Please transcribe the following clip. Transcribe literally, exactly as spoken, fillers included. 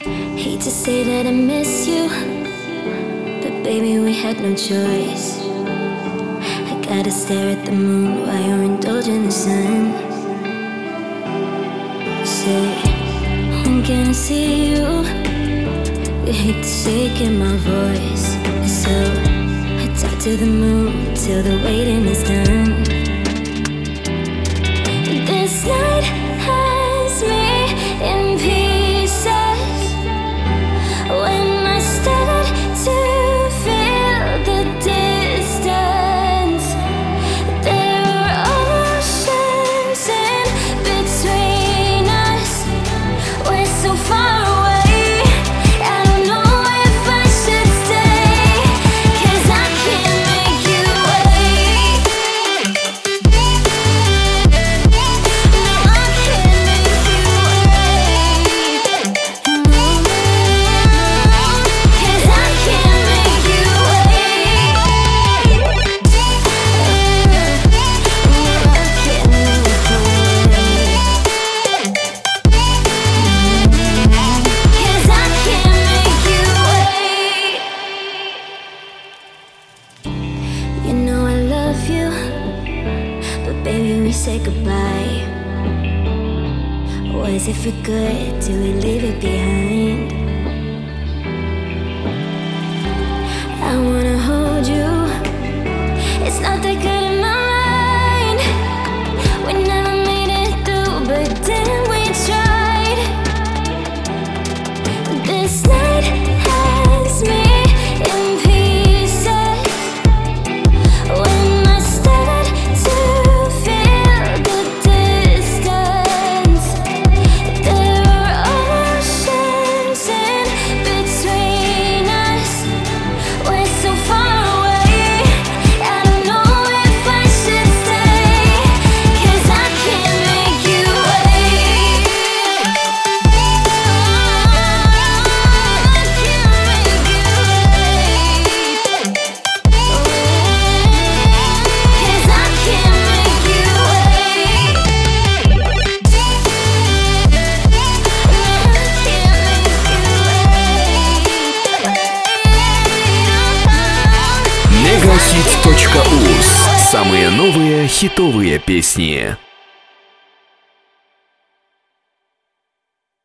Hate to say that I miss you, but baby, we had no choice. I gotta stare at the moon while you're indulging the sun. Say, when can I see you? You hate the shake in my voice, so I talk to the moon till the waiting is done. This night has me in pieces. When I started to feel the distance, there were oceans in between us. We're so far away, I don't know if I should stay, 'cause I can't make you wait. No, I can't make you wait. No, 'cause I can't make you wait. No, I can't make you wait. 'Cause I can't make you wait. You know I love you, but baby, we say goodbye. Was it for good? Do we leave it behind? I wanna hold you. It's not that good in my mind. We never made it through, but then we tried. This night has me in pieces. When I started to feel the distance, there were oceans in between us. We're so far away, I don't know if I should stay, 'cause I can't make you wait. I can't make you wait. 'Cause I can't make you wait. I can't make you wait. Мегахит.уз. Самые новые хитовые песни.